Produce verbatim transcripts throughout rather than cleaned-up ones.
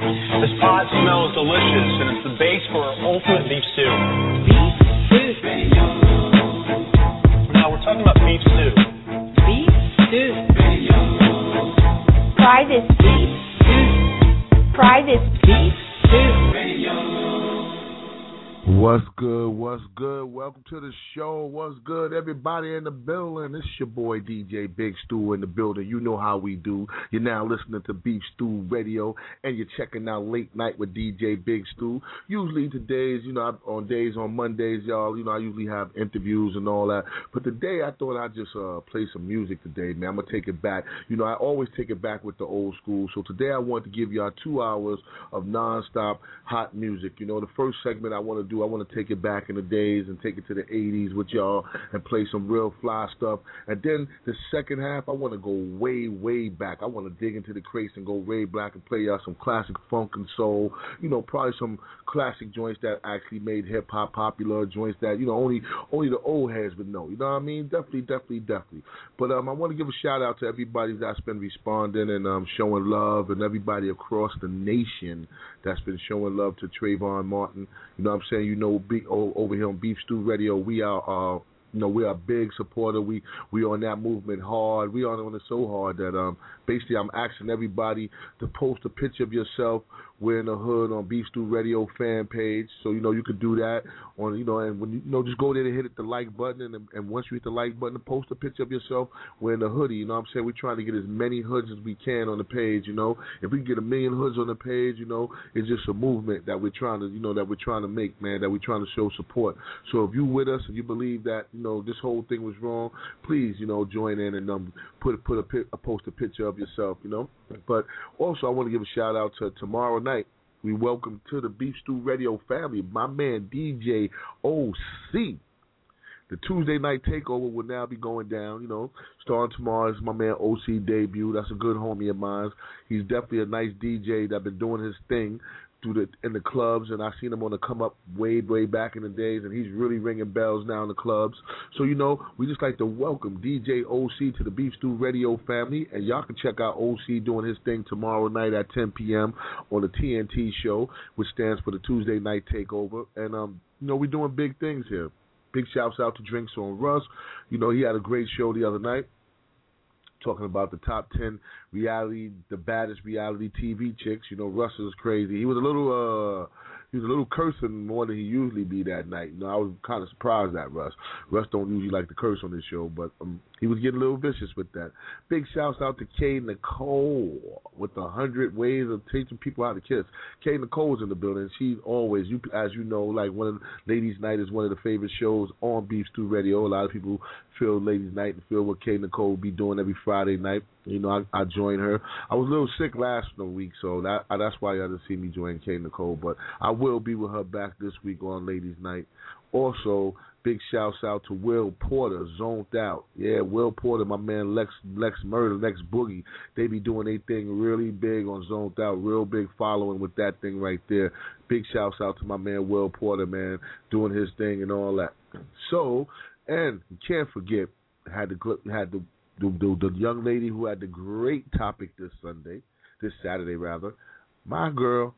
This pot smells delicious, and it's the base for our ultimate beef stew. Beef stew. Now we're talking about beef stew. Beef stew. Try this beef stew. Try this beef stew. What's good? What's good? Welcome to the show. What's good, everybody in the building? It's your boy D J Big Stew in the building. You know how we do. You're now listening to Beef Stew Radio, and you're checking out Late Night with D J Big Stew. Usually today's, you know, on days on Mondays, y'all, you know, I usually have interviews and all that. But today I thought I'd just uh, play some music today, man. I'm going to take it back. You know, I always take it back with the old school. So today I want to give y'all two hours of nonstop hot music. You know, the first segment I want to do, I want to take it back in the days and take it to the eighties with y'all and play some real fly stuff. And then the second half, I want to go way, way back. I want to dig into the crates and go way back and play y'all some classic funk and soul. You know, probably some classic joints that actually made hip-hop popular, joints that, you know, only only the old heads would know. You know what I mean? Definitely, definitely, definitely. But um, I want to give a shout-out to everybody that's been responding and um, showing love, and everybody across the nation that's been showing love to Trayvon Martin. You know what I'm saying? You know, be, oh, over here on Beef Stew Radio, we are, uh, you know, we are a big supporter. We we on that movement hard. We on it so hard that um, basically I'm asking everybody to post a picture of yourself wearing a hood on Beef Stew Radio fan page. So, you know, you could do that on, you know, and when you, you know, just go there and hit the like button, and, and once you hit the like button, post a picture of yourself wearing a hoodie. You know what I'm saying? We're trying to get as many hoods as we can on the page, you know. If we can get a million hoods on the page, you know, it's just a movement that we're trying to, you know, that we're trying to make, man, that we're trying to show support. So if you with us and you believe that, you know, this whole thing was wrong, please, you know, join in and um, put put a, a post a picture of yourself, you know. But also I want to give a shout out to tomorrow night. We welcome to the Beef Stew Radio family, my man D J O C. The Tuesday night takeover will now be going down, you know. Starting tomorrow is my man O C debut. That's a good homie of mine. He's definitely a nice D J that been doing his thing through the in the clubs, and I seen him on the come up way, way back in the days, and he's really ringing bells now in the clubs. So, you know, we just like to welcome D J O C to the Beef Stew Radio family, and y'all can check out O C doing his thing tomorrow night at ten p.m. on the T N T show, which stands for the Tuesday Night Takeover. And, um, you know, we're doing big things here. Big shouts out to Drinks on Russ. You know, he had a great show the other night, talking about the top ten reality, the baddest reality T V chicks. You know, Russ is crazy. He was a little, uh, he was a little cursing more than he usually be that night. You know, I was kind of surprised at Russ. Russ don't usually like to curse on this show, but um, he was getting a little vicious with that. Big shouts out to Kay Nicole with the hundred ways of teaching people how to kiss. Kay Nicole's in the building. She's always, you as you know, like one of the Ladies Night is one of the favorite shows on Beef Stew Radio. A lot of people feel Ladies Night and feel what Kay Nicole be doing every Friday night. You know, I, I joined her. I was a little sick last week, so that that's why y'all didn't see me join Kay Nicole. But I will be with her back this week on Ladies Night. Also, big shouts out to Will Porter, Zoned Out. Yeah, Will Porter, my man Lex Lex Murder, Lex Boogie. They be doing their thing really big on Zoned Out, real big following with that thing right there. Big shouts out to my man Will Porter, man, doing his thing and all that. So, and you can't forget, had the had the the, the the young lady who had the great topic this Sunday, this Saturday rather. My girl,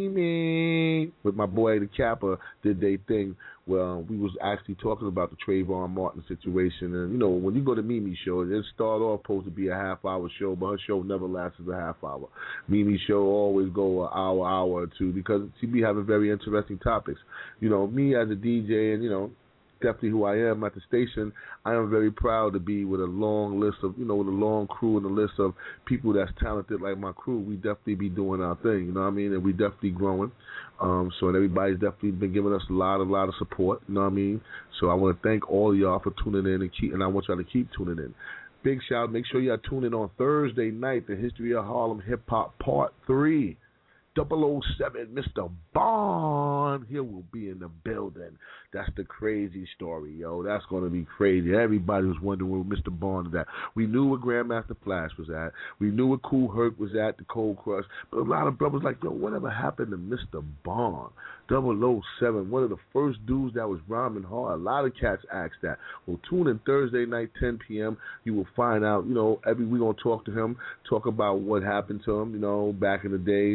Mimi, with my boy the Kappa, did they thing. Well, we was actually talking about the Trayvon Martin situation, and you know when you go to Mimi's show, it start off supposed to be a half hour show, but her show never lasts a half hour. Mimi's show always go an hour, hour or two because she be having very interesting topics. You know, me as a D J, and you know. Definitely who I am at the station, I am very proud to be with a long list of, you know, with a long crew and a list of people that's talented like my crew. We definitely be doing our thing, you know what I mean? And we definitely growing. Um, so and everybody's definitely been giving us a lot, a lot of support, you know what I mean? So I want to thank all of y'all for tuning in and keep, and I want y'all to keep tuning in. Big shout, make sure y'all tune in on Thursday night, the History of Harlem Hip Hop Part three. double oh seven, Mister Bond, he will be in the building. That's the crazy story, yo. That's going to be crazy. Everybody was wondering where Mister Bond is at. We knew where Grandmaster Flash was at. We knew where Kool Herc was at, the Cold Crush. But a lot of brothers like, yo, whatever happened to Mister Bond? double oh seven, one of the first dudes that was rhyming hard. A lot of cats asked that. Well, tune in Thursday night, ten p.m. You will find out, you know, every we're going to talk to him, talk about what happened to him, you know, back in the days, you know what I'm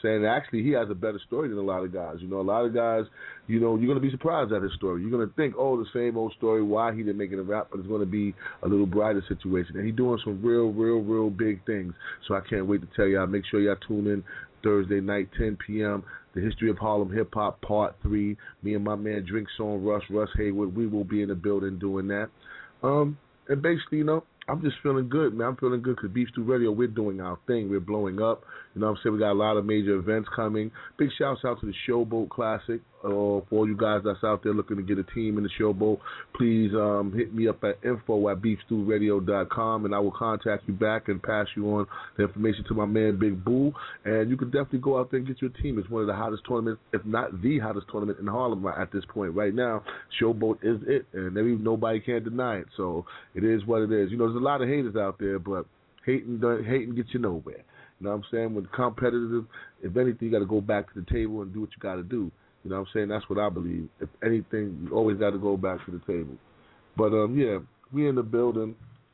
saying? Actually, he has a better story than a lot of guys. You know, a lot of guys, you know, you're going to be surprised at his story. You're going to think, oh, the same old story, why he didn't make it a rap, but it's going to be a little brighter situation. And he's doing some real, real, real big things. So I can't wait to tell y'all. Make sure y'all tune in Thursday night, ten p.m., The History of Harlem Hip Hop Part three. Me and my man Drink Song Russ, Russ Haywood, we will be in the building doing that. Um, and basically, you know, I'm just feeling good, man. I'm feeling good because Beef Stew Radio, we're doing our thing. We're blowing up. You know what I'm saying? We got a lot of major events coming. Big shouts out to the Showboat Classic. Uh, for all you guys that's out there looking to get a team in the Showboat, please um, hit me up at info at beef stew radio dot com, and I will contact you back and pass you on the information to my man Big Boo. And you can definitely go out there and get your team. It's one of the hottest tournaments, if not the hottest tournament in Harlem at this point. Right now, Showboat is it, and maybe nobody can deny it. So it is what it is. You know, there's a lot of haters out there, but hating, hating gets you nowhere. You know what I'm saying? When competitive, if anything, you got to go back to the table and do what you got to do. You know what I'm saying? That's what I believe. If anything, you always got to go back to the table. But, um, yeah, we in the building.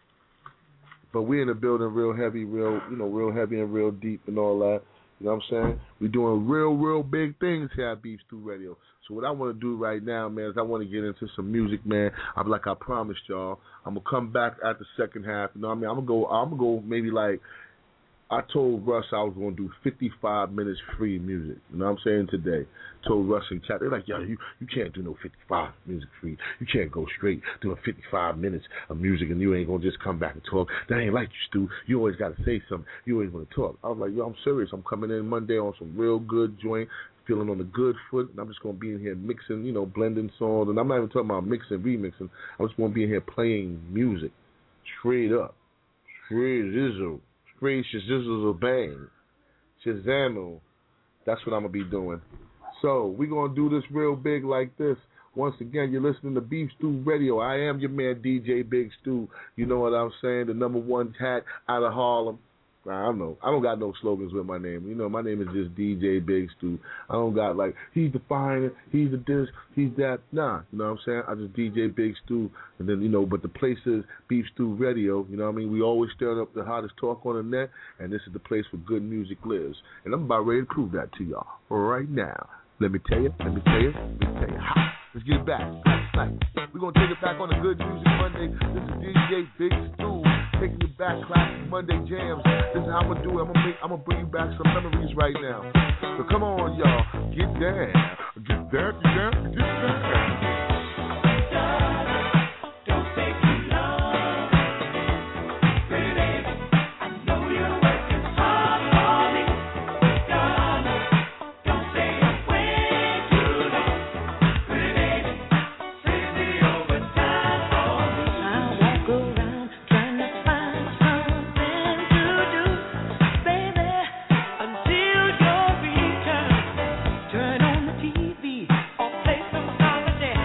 But we in the building real heavy, real, you know, real heavy and real deep and all that. You know what I'm saying? we doing real, real big things here at Beef Stew Radio. So what I want to do right now, man, is I want to get into some music, man. I'm like I promised y'all. I'm going to come back at the second half. You know what I mean? I'm going to go, I'm going to go maybe like, I told Russ I was going to do fifty-five minutes free music. You know what I'm saying? Today. Told Russ and Cat, they're like, yo, you, you can't do no fifty-five music free. You can't go straight doing fifty-five minutes of music and you ain't going to just come back and talk. That ain't like you, Stu. You always got to say something. You always want to talk. I was like, yo, I'm serious. I'm coming in Monday on some real good joint, feeling on the good foot, and I'm just going to be in here mixing, you know, blending songs. And I'm not even talking about mixing, remixing. I'm just going to be in here playing music. Straight up. Straight zizzle. Straight shizzle bang. Shazamo. That's what I'm going to be doing. So, we're going to do this real big like this. Once again, you're listening to Beef Stew Radio. I am your man, D J Big Stew. You know what I'm saying? The number one cat out of Harlem. I don't know. I don't got no slogans with my name. You know, my name is just D J Big Stew. I don't got like, he's the finer, he's the this, he's that. Nah, you know what I'm saying? I just D J Big Stew. And then, you know, but the place is Beef Stew Radio. You know what I mean? We always stirring up the hottest talk on the net, and this is the place where good music lives. And I'm about ready to prove that to y'all right now. Let me tell you, let me tell you, let me tell you. Ha! Let's get it back. We're going to take it back on a Good Music Monday. This is D J Big Stew. Taking you back, classic Monday jams. This is how I'm gonna do it. I'm gonna make, I'm gonna bring you back some memories right now. So come on, y'all, get down, get down, get down, get down. Turn on the T V or play some comedy.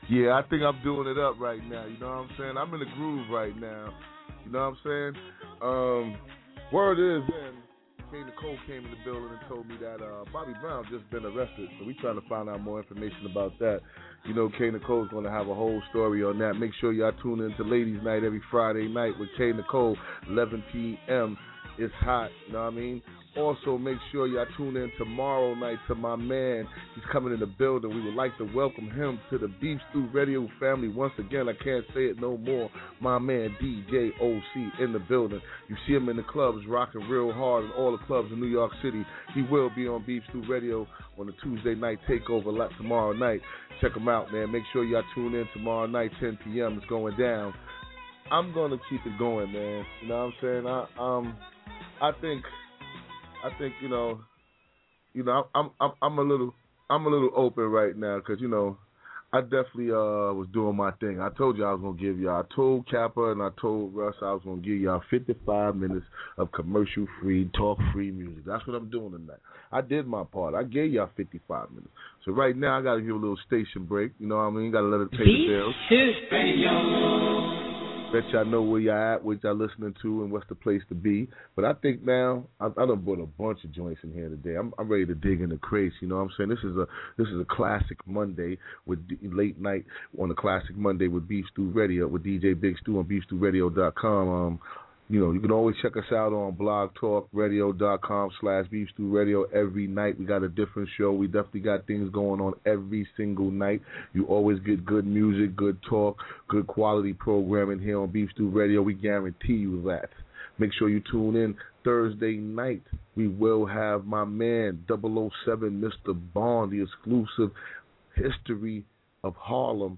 Yeah, I think I'm doing it up right now. You know what I'm saying? I'm in the groove right now. You know what I'm saying? Um, word is, then, Kane Nicole came in the building and told me that uh, Bobby Brown just been arrested. So we trying to find out more information about that. You know, Kane Nicole's going to have a whole story on that. Make sure y'all tune in to Ladies Night every Friday night with Kane Nicole, eleven p.m. It's hot, you know what I mean? Also, make sure y'all tune in tomorrow night to my man. He's coming in the building. We would like to welcome him to the Beef Stew Radio family. Once again, I can't say it no more. My man, D J O C, in the building. You see him in the clubs rocking real hard in all the clubs in New York City. He will be on Beef Stew Radio on the Tuesday night takeover tomorrow night. Check him out, man. Make sure y'all tune in tomorrow night, ten p.m. It's going down. I'm going to keep it going, man. You know what I'm saying? I, um, I think... I think you know, you know, I'm I'm I'm a little I'm a little open right now because you know, I definitely uh was doing my thing. I told you I was gonna give y'all. I told Kappa and I told Russ I was gonna give y'all fifty-five minutes of commercial free, talk free music. That's what I'm doing tonight. I did my part. I gave y'all fifty-five minutes. So right now I gotta give a little station break. You know what I mean? Gotta let it pay the bills. Bet y'all know where y'all at, what y'all listening to, and what's the place to be. But I think now I, I done brought a bunch of joints in here today. I'm, I'm ready to dig in the crates. You know what I'm saying? This is a this is a classic Monday with D, late night on a classic Monday with Beef Stew Radio with D J Big Stew on beef stew radio dot com. Um, you know, you can always check us out on blog talk radio dot com slash Beef Stew Radio every night. We got a different show. We definitely got things going on every single night. You always get good music, good talk, good quality programming here on Beef Stew Radio. We guarantee you that. Make sure you tune in Thursday night. We will have my man double oh seven, Mister Bond, the exclusive History of Harlem,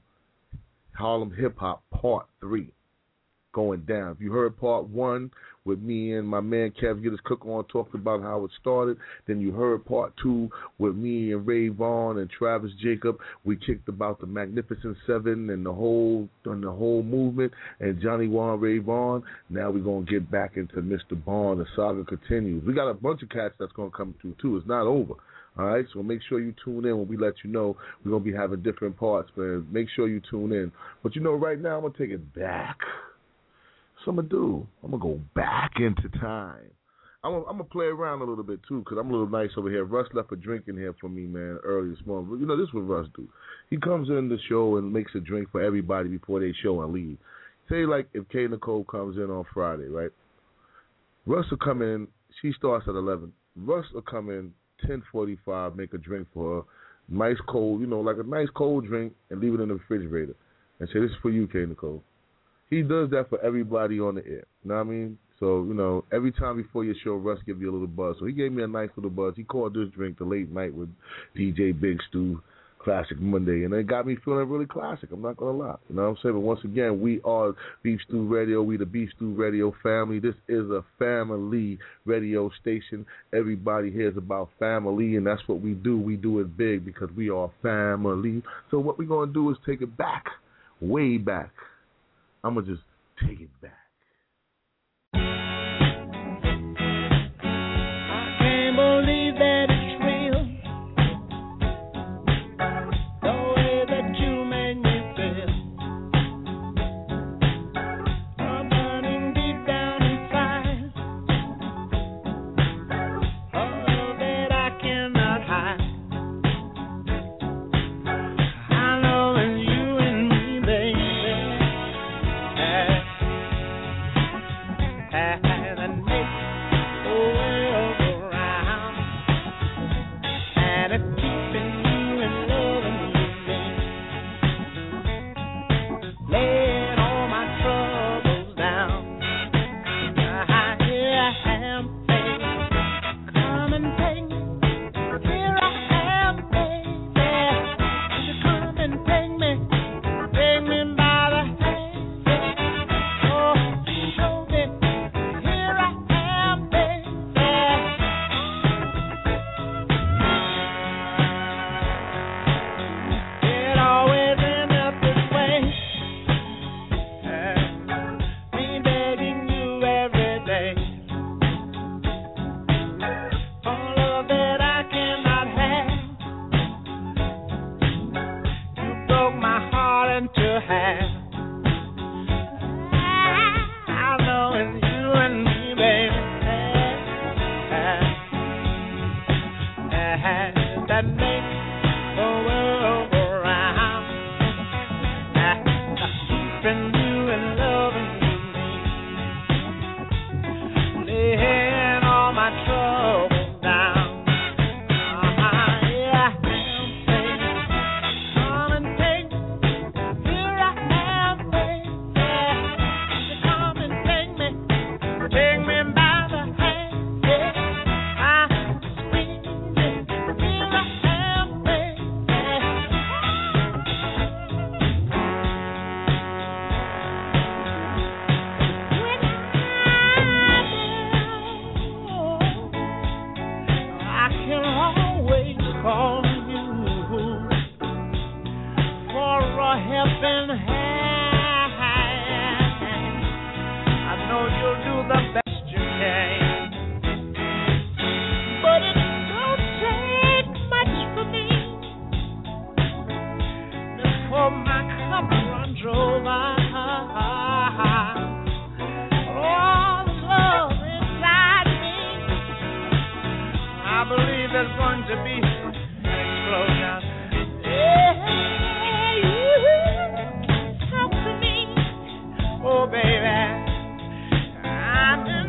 Harlem Hip Hop Part three. Going down. If you heard part one with me and my man Kev Get His Cook On talked about how it started, then you heard part two with me and Ray Vaughn and Travis Jacob. We kicked about the Magnificent Seven and the whole and the whole movement and Johnny Warren, Ray Vaughn. Now we're gonna get back into Mister Bond. The saga continues. We got a bunch of cats that's gonna come through too. It's not over. All right, so make sure you tune in when we let you know we're gonna be having different parts, man. Make sure you tune in. But you know, right now I'm gonna take it back. So I'm going to do. I'm going to go back into time. I'm going I'm to play around a little bit, too, because I'm a little nice over here. Russ left a drink in here for me, man, early this morning. But, you know, this is what Russ do. He comes in the show and makes a drink for everybody before they show and leave. Say, like, if Kay Nicole comes in on Friday, right? Russ will come in. She starts at eleven. Russ will come in ten forty-five, make a drink for her. Nice cold, you know, like a nice cold drink, and leave it in the refrigerator. And say, this is for you, Kay Nicole. He does that for everybody on the air. You know what I mean? So, you know, every time before your show, Russ give you a little buzz. So he gave me a nice little buzz. He called this drink the late night with D J Big Stew, Classic Monday. And it got me feeling really classic. I'm not going to lie. You know what I'm saying? But once again, we are Beef Stew Radio. We the Beef Stew Radio family. This is a family radio station. Everybody hears about family, and that's what we do. We do it big because we are family. So what we're going to do is take it back, way back. I'm going to just take it back. I can't believe that it's real. The way that you made me feel. I'm burning deep down inside. Oh, that I cannot hide. I know it's you and me, baby. know you'll do the best you can. But it don't take much for me before my cup runs over. All the love inside me, I believe there's going to be an explosion. Yeah, you talk to me, oh baby, I'm in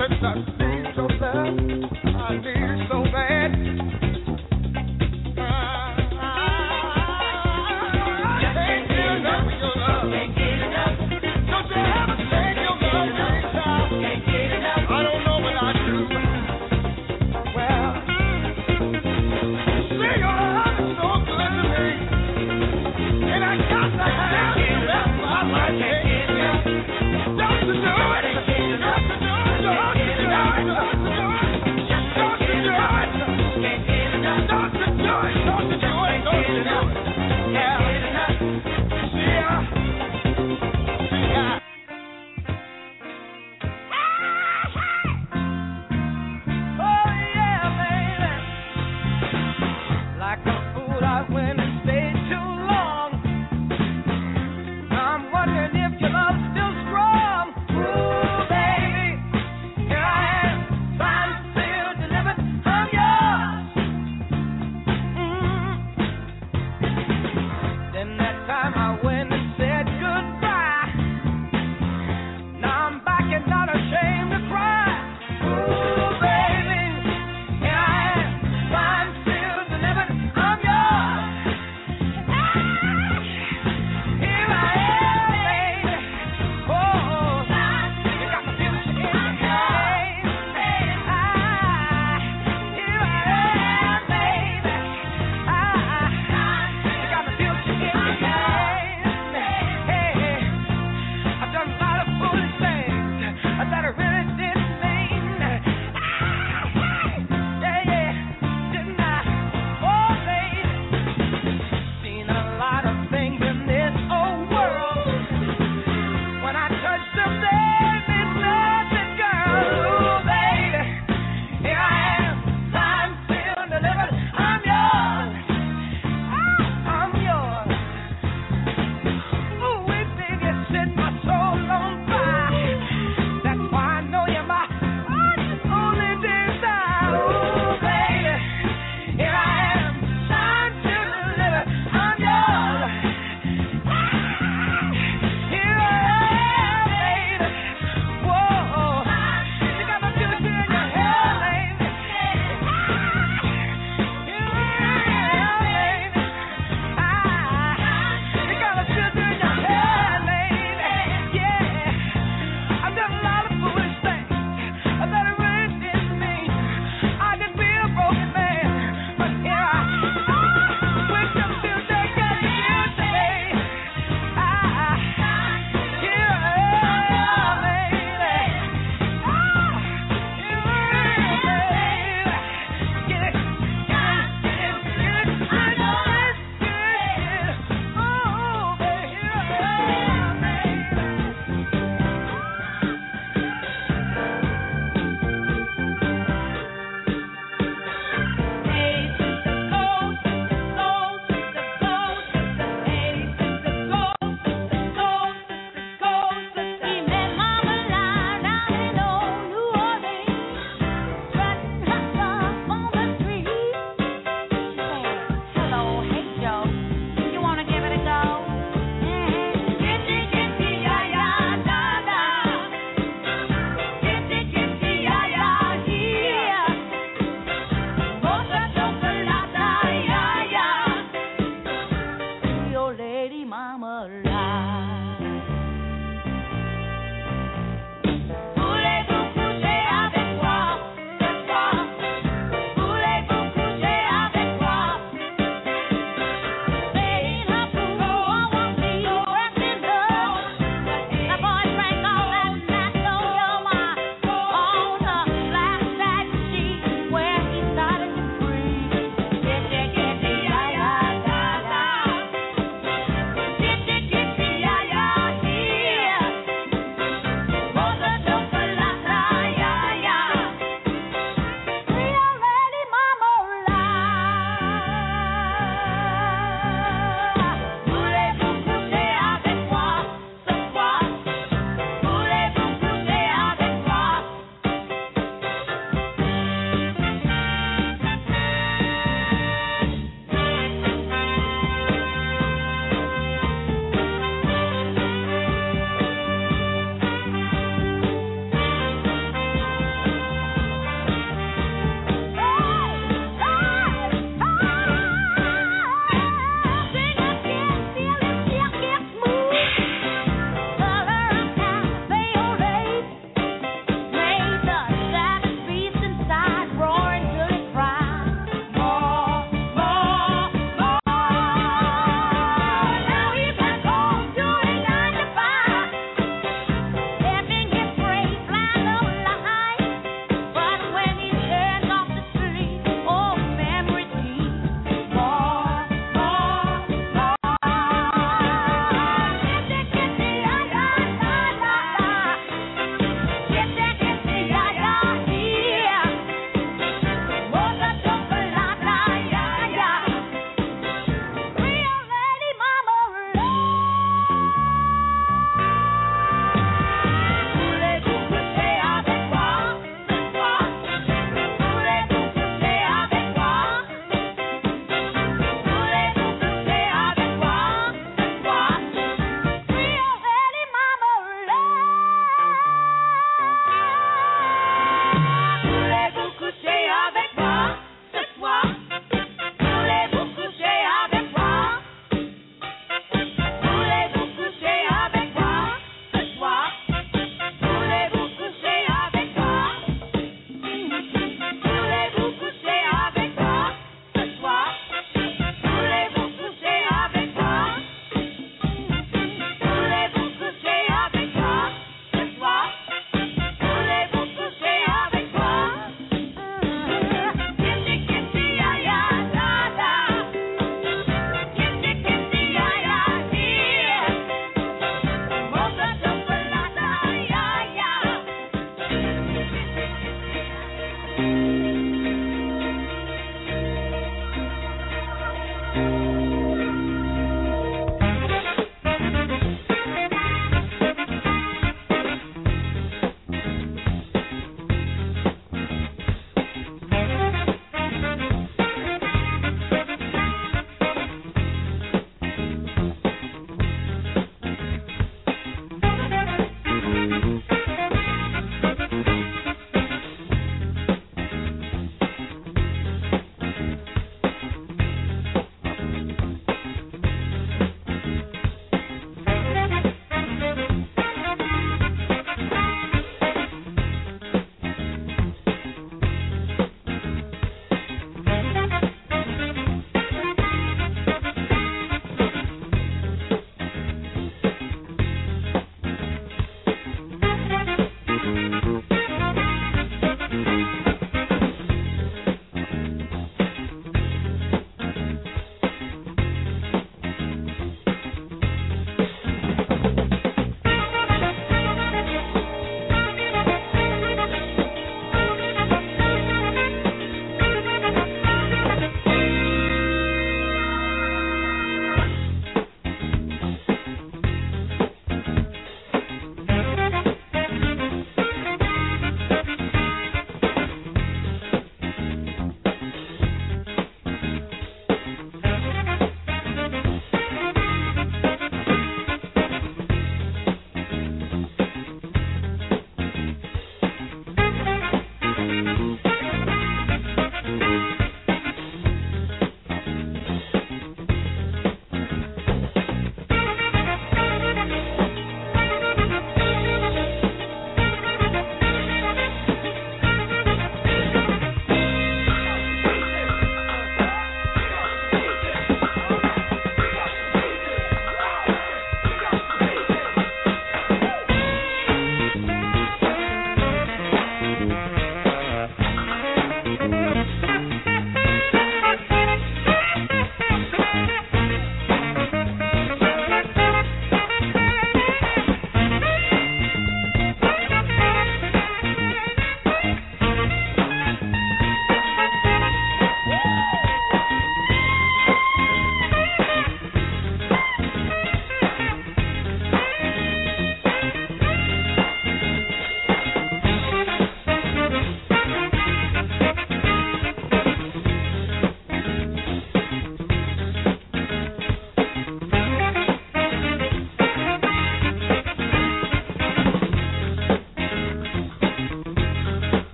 If your love's still strong, ooh, baby, here I am.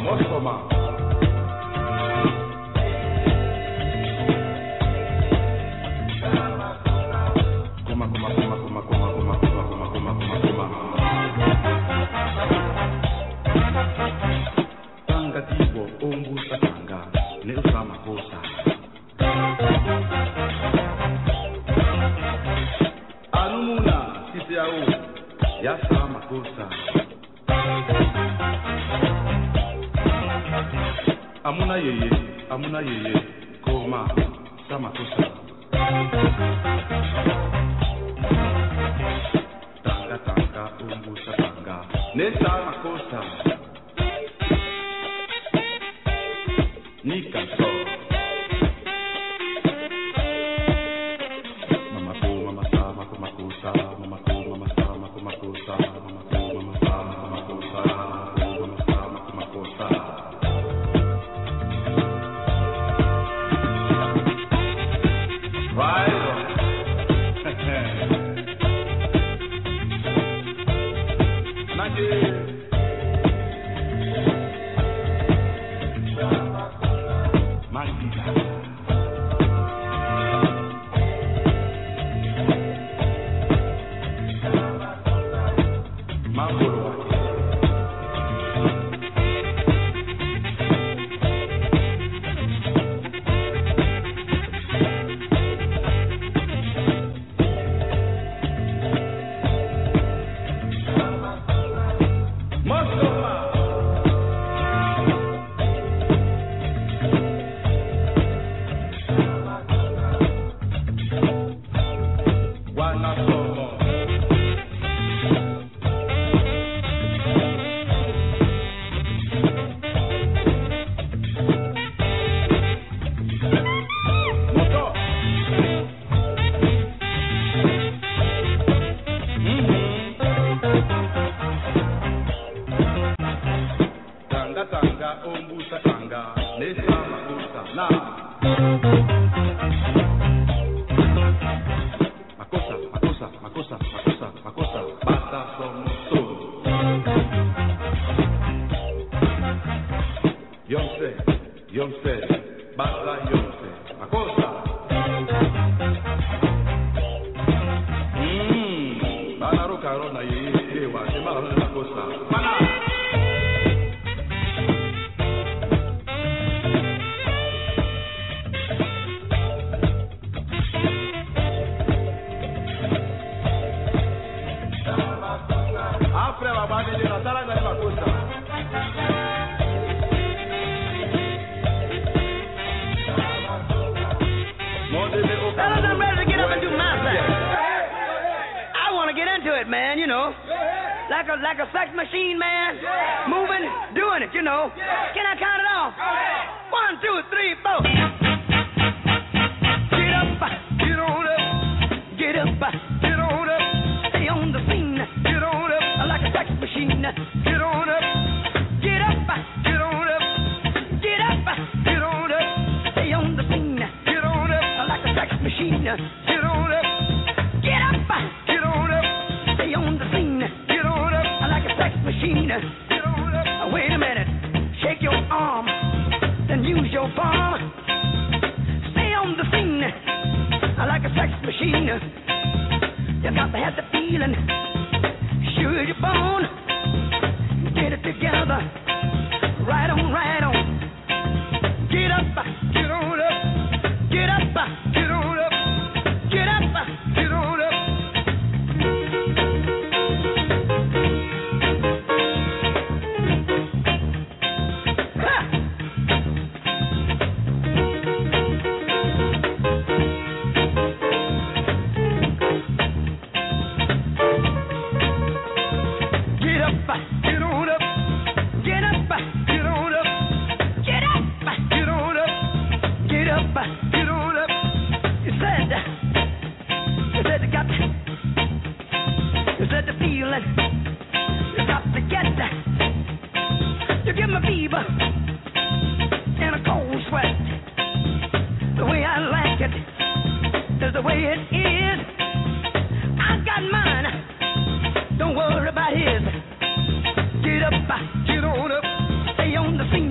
Get up, get on up, stay on the scene.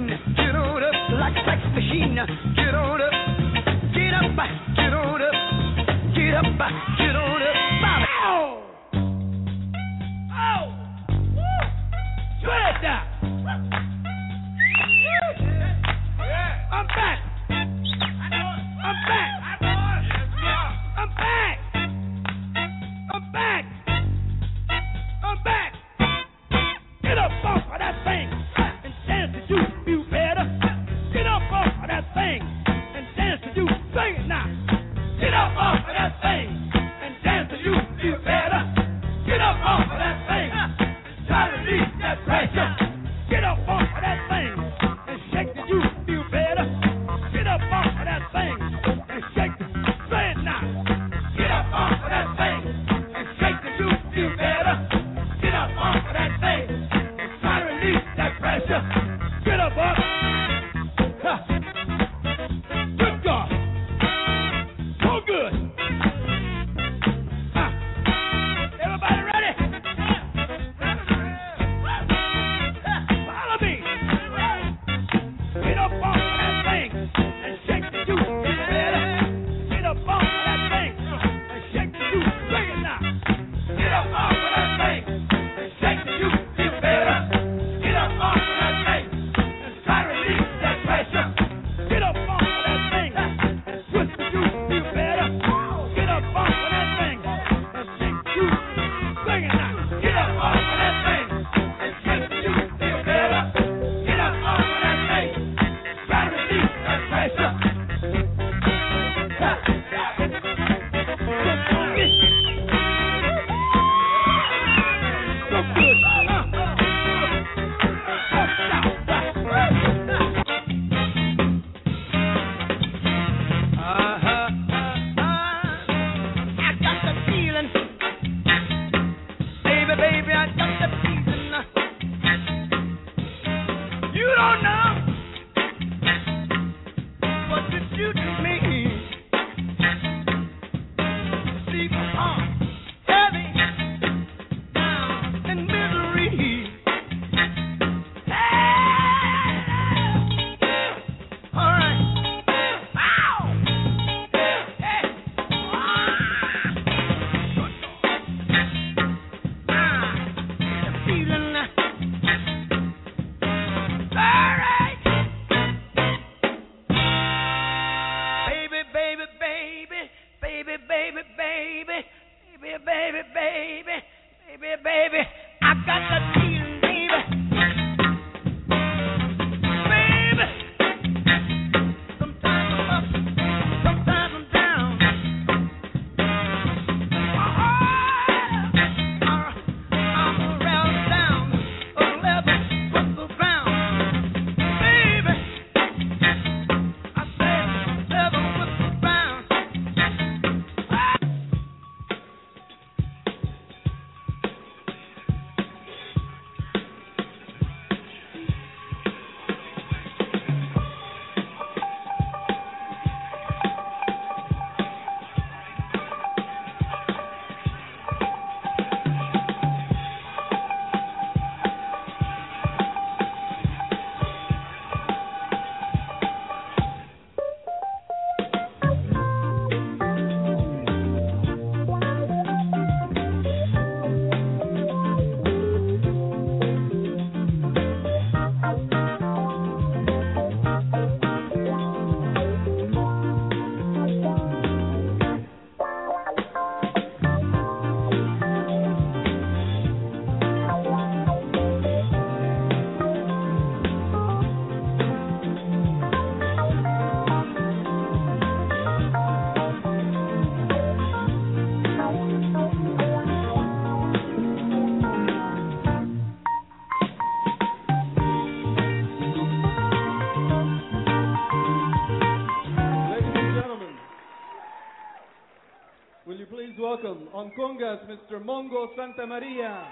welcome on congas Mister Mongo Santamaria.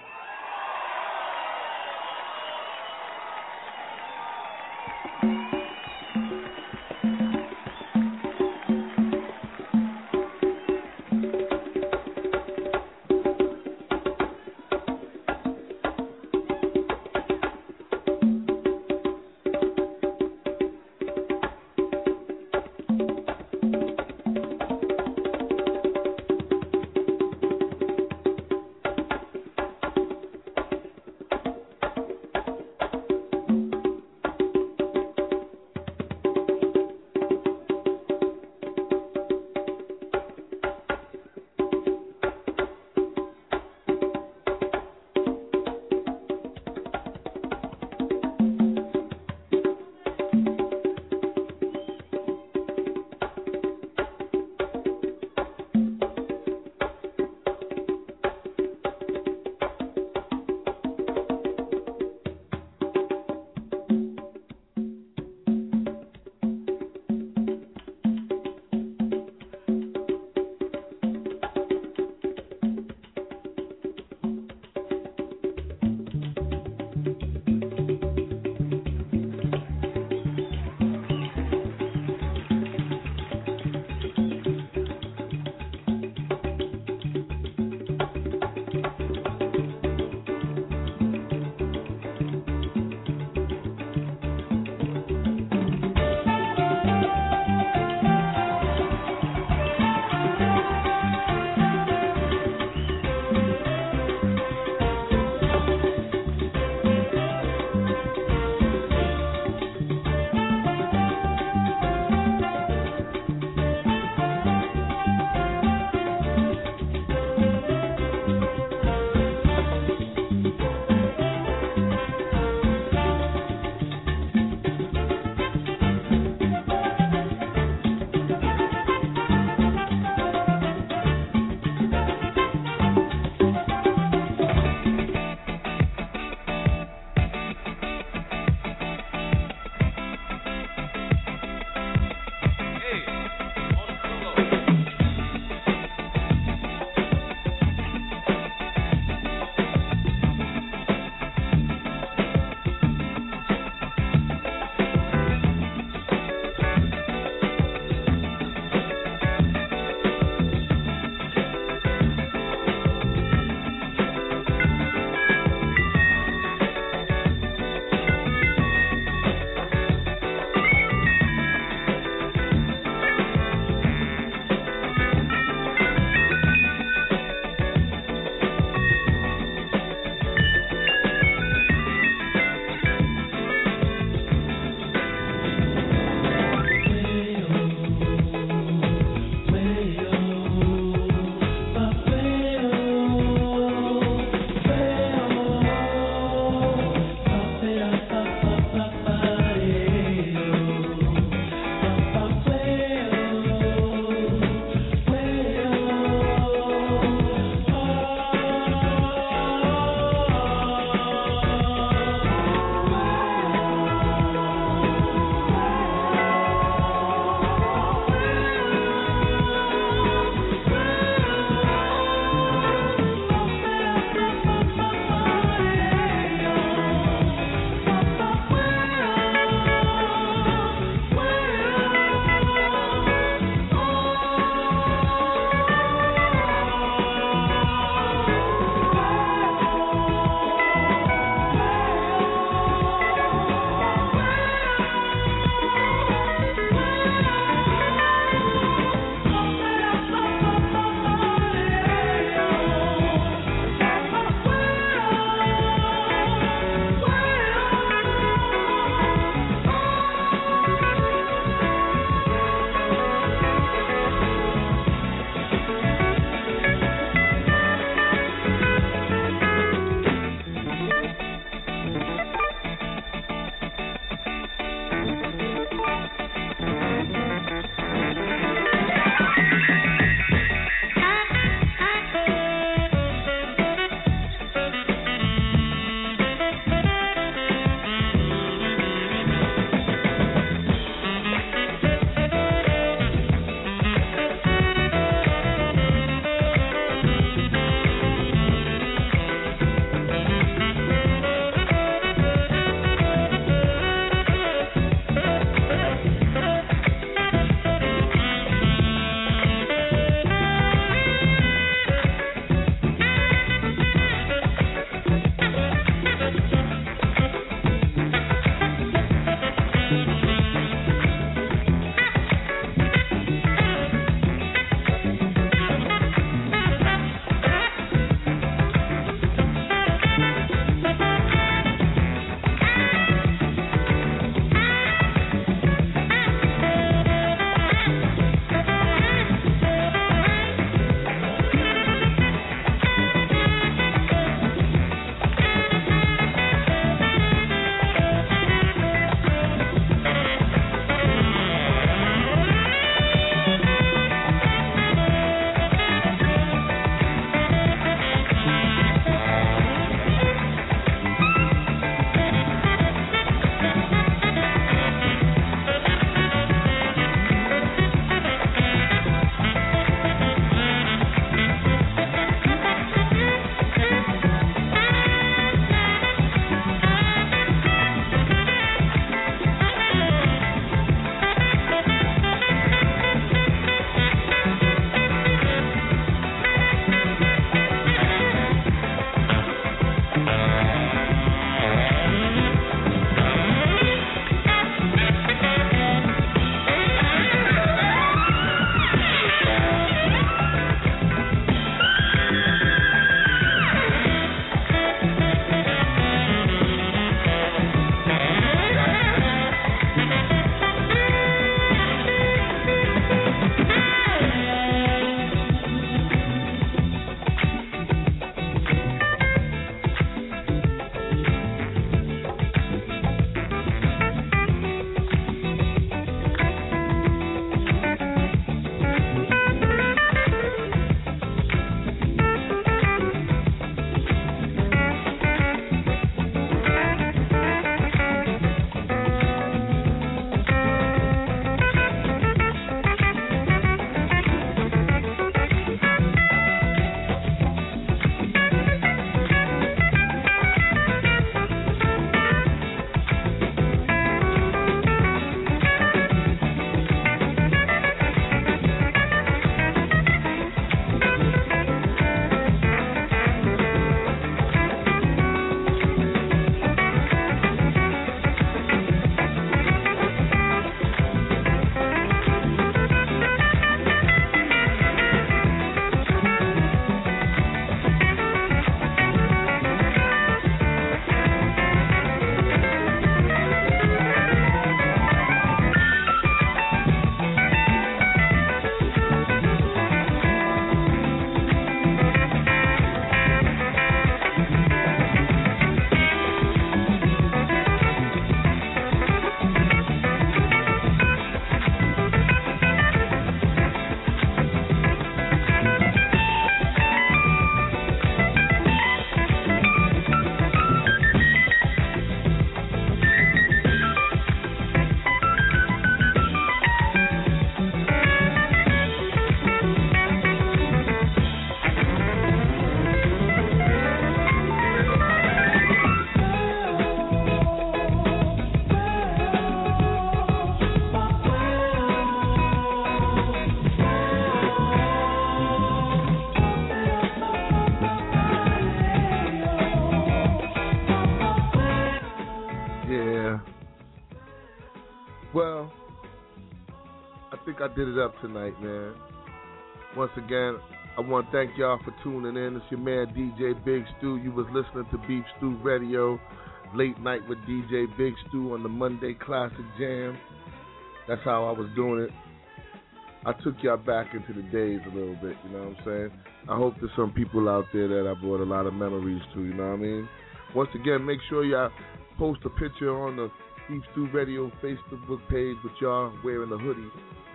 think I did it up tonight, man. Once again, I want to thank y'all for tuning in. It's your man D J Big Stu. You was listening to Beef Stew Radio, late night with D J Big Stu on the Monday Classic Jam. That's how I was doing it. I took y'all back into the days a little bit, you know what I'm saying? I hope there's some people out there that I brought a lot of memories to, you know what I mean? Once again, make sure y'all post a picture on the Beef Stew Radio Facebook page with y'all wearing the hoodie.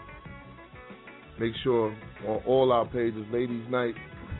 Make sure on all our pages, Ladies Night,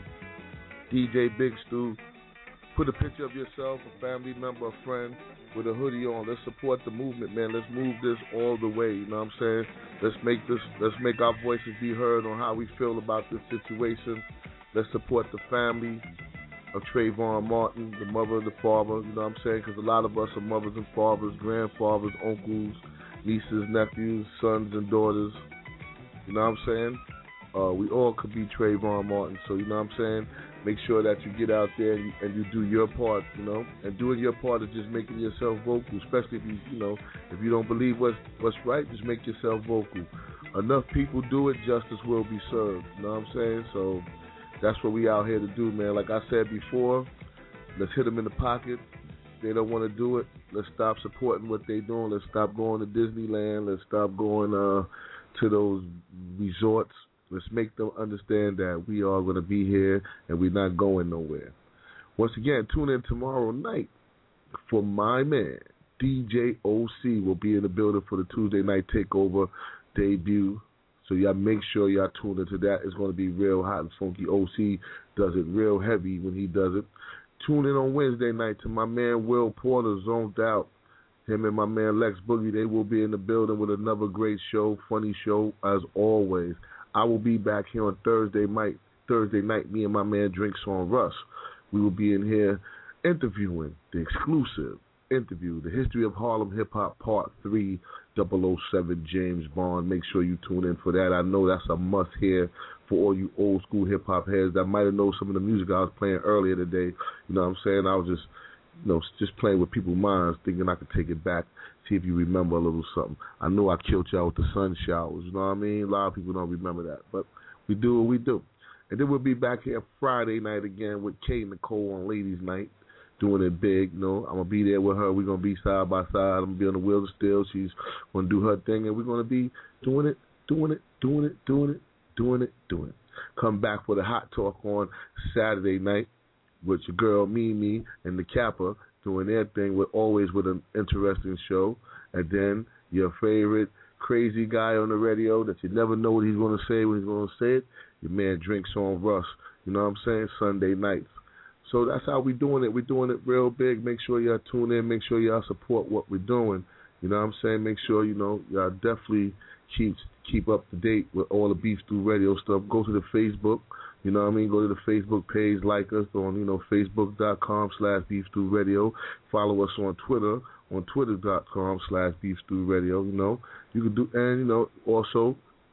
D J Big Stu, put a picture of yourself, a family member, a friend with a hoodie on. Let's support the movement, man. Let's move this all the way, you know what I'm saying? Let's make this, let's make our voices be heard on how we feel about this situation. Let's support the family of Trayvon Martin, the mother, the father, you know what I'm saying? Because a lot of us are mothers and fathers, grandfathers, uncles, nieces, nephews, sons and daughters. You know what I'm saying? Uh, we all could be Trayvon Martin. So, you know what I'm saying? Make sure that you get out there and you, and you do your part, you know? And doing your part is just making yourself vocal, especially if you, you know, if you don't believe what's, what's right, just make yourself vocal. Enough people do it, justice will be served. You know what I'm saying? So that's what we out here to do, man. Like I said before, let's hit them in the pocket. If they don't want to do it, let's stop supporting what they're doing. Let's stop going to Disneyland. Let's stop going uh, to those resorts. Let's make them understand that we are going to be here and we're not going nowhere. Once again, tune in tomorrow night for my man, D J O C, will be in the building for the Tuesday Night Takeover debut. So y'all make sure y'all tune into that. It's going to be real hot and funky. O C does it real heavy when he does it. Tune in on Wednesday night to my man Will Porter, Zoned Out. Him and my man Lex Boogie, they will be in the building with another great show, funny show as always. I will be back here on Thursday night. Thursday night, me and my man Drinks on Russ. We will be in here interviewing the exclusive interview, the History of Harlem Hip Hop Part Three, double oh seven James Bond. Make sure you tune in for that. I know that's a must hear for all you old school hip hop heads that might have known some of the music I was playing earlier today. You know what I'm saying? I was just, you know, just playing with people's minds, thinking I could take it back. See if you remember a little something. I know I killed y'all with the sun showers. You know what I mean? A lot of people don't remember that, but we do what we do. And then we'll be back here Friday night again with Kay Nicole on Ladies Night, doing it big. You know, I'm gonna be there with her. We're gonna be side by side. I'm gonna be on the wheel of steel. She's gonna do her thing, and we're gonna be doing it, doing it, doing it, doing it, doing it, doing it. Come back for the hot talk on Saturday night with your girl Mimi and the Kappa doing their thing, with always with an interesting show. And then your favorite crazy guy on the radio that you never know what he's going to say when he's going to say it, your man Drinks on Russ. You know what I'm saying? Sunday nights. So that's how we doing it. We're doing it real big. Make sure y'all tune in. Make sure y'all support what we're doing. You know what I'm saying? Make sure, you know, y'all definitely keep keep up to date with all the Beef Stew Radio stuff. Go to the Facebook. You know what I mean? Go to the Facebook page, like us on, you know, facebook.com slash Beef Stew Radio. Follow us on Twitter, on twitter.com slash Beef Stew Radio, you know. You can do, and, you know, also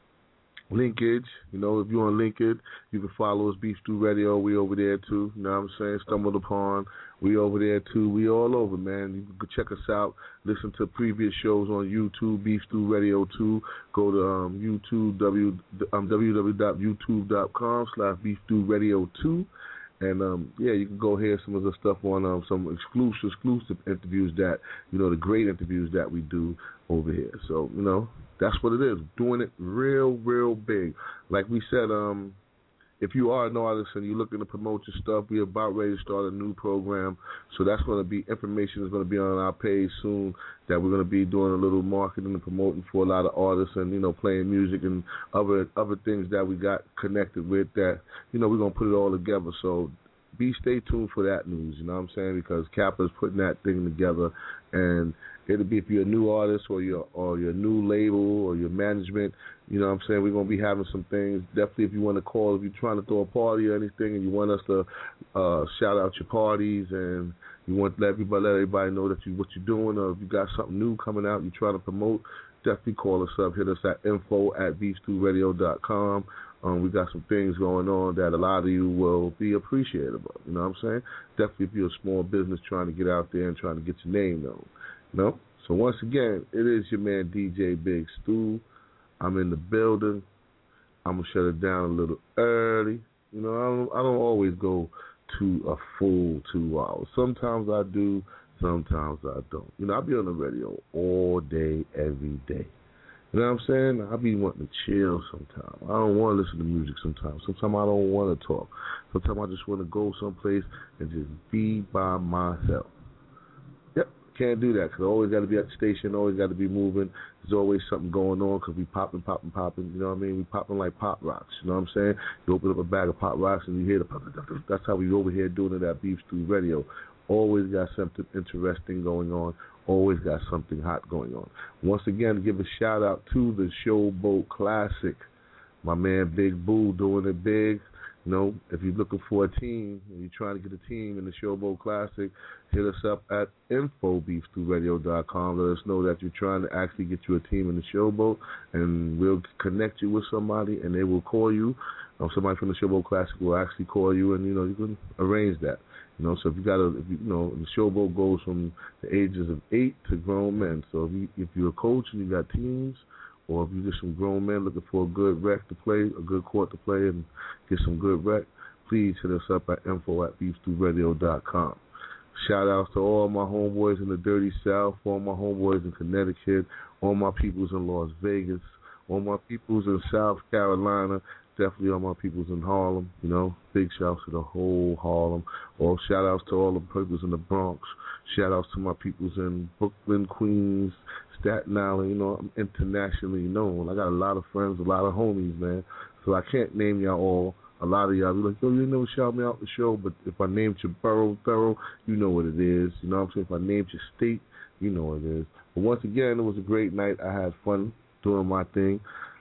linkage, you know, if you're on LinkedIn, you can follow us, Beef Stew Radio. We over there, too. You know what I'm saying? Stumbled Upon. We over there, too. We all over, man. You can check us out. Listen to previous shows on YouTube, Beef Stew Radio, too. Go to um, YouTube, w, um, www.youtube.com slash Beef Stew Radio, two. And, um, yeah, you can go hear some of the stuff on um, some exclusive, exclusive interviews that, you know, the great interviews that we do over here. So, you know, that's what it is. Doing it real, real big. Like we said, um, if you are an artist and you're looking to promote your stuff, we're about ready to start a new program. So that's going to be, information is going to be on our page soon, that we're going to be doing a little marketing and promoting for a lot of artists and, you know, playing music and other other things that we got connected with that, you know, we're going to put it all together. So be stay tuned for that news, you know what I'm saying? Because Kappa's putting that thing together, and it'll be, if you're a new artist or your or your new label or your management, you know what I'm saying, we're going to be having some things. Definitely if you want to call, if you're trying to throw a party or anything and you want us to uh, shout out your parties and you want to let everybody, let everybody know that you what you're doing, or if you got something new coming out you're trying to promote, definitely call us up. Hit us at info at beef stew radio dot com. Um, we got some things going on that a lot of you will be appreciative of. You know what I'm saying? Definitely if you're a small business trying to get out there and trying to get your name known. You know? So once again, it is your man D J Big Stu. I'm in the building. I'm gonna shut it down a little early. You know, I don't, I don't always go to a full two hours. Sometimes I do, sometimes I don't. You know, I'll be on the radio all day, every day. You know what I'm saying? I'll be wanting to chill sometimes. I don't want to listen to music sometimes. Sometimes I don't want to talk. Sometimes I just want to go someplace and just be by myself. Yep, can't do that because I always got to be at the station, always got to be moving. There's always something going on because we popping, popping, popping. You know what I mean? We popping like pop rocks. You know what I'm saying? You open up a bag of pop rocks and you hear the pop. That's how we over here doing it at Beef Stew Radio. Always got something interesting going on. Always got something hot going on. Once again, give a shout out to the Showboat Classic. My man Big Boo doing it big. You know, if you're looking for a team and you're trying to get a team in the Showboat Classic, hit us up at info beef stew radio dot com. Let us know that you're trying to actually get you a team in the Showboat, and we'll connect you with somebody, and they will call you. Um, somebody from the Showboat Classic will actually call you, and, you know, you can arrange that. You know, so if you got a, if you, you know, the Showboat goes from the ages of eight to grown men. So if you if you're a coach and you got teams, or if you're just some grown men looking for a good rec to play, a good court to play, and get some good rec, please hit us up at info at beef stew radio dot com. Shout outs to all my homeboys in the Dirty South, all my homeboys in Connecticut, all my peoples in Las Vegas, all my peoples in South Carolina. Definitely all my peoples in Harlem, you know. Big shouts to the whole Harlem. All shout outs to all the peoples in the Bronx. Shout outs to my peoples in Brooklyn, Queens, Staten Island. You know, I'm internationally known. I got a lot of friends, a lot of homies, man. So I can't name y'all all. A lot of y'all be like, yo, you never shout me out the show. But if I named your borough thorough, you know what it is. You know what I'm saying? If I named your state, you know what it is. But once again, it was a great night. I had fun doing my thing.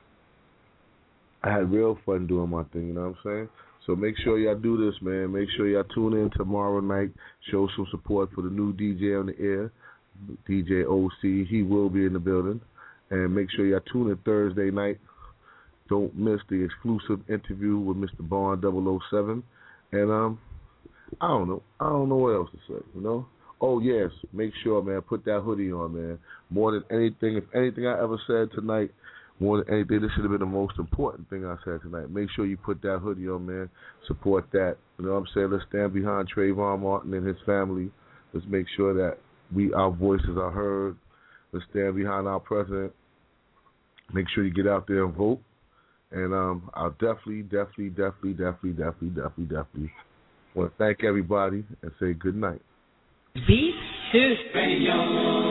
I had real fun doing my thing, you know what I'm saying? So make sure y'all do this, man. Make sure y'all tune in tomorrow night. Show some support for the new D J on the air, D J O C. He will be in the building. And make sure y'all tune in Thursday night. Don't miss the exclusive interview with Mister Bond double oh seven. And um, I don't know. I don't know what else to say, you know? Oh, yes. Make sure, man, put that hoodie on, man. More than anything, if anything I ever said tonight, more than anything, this should have been the most important thing I said tonight. Make sure you put that hoodie on, man. Support that. You know what I'm saying? Let's stand behind Trayvon Martin and his family. Let's make sure that we our voices are heard. Let's stand behind our president. Make sure you get out there and vote. And um, I'll definitely, definitely, definitely, definitely, definitely, definitely, definitely want to thank everybody and say good night. Beef Stew Radio.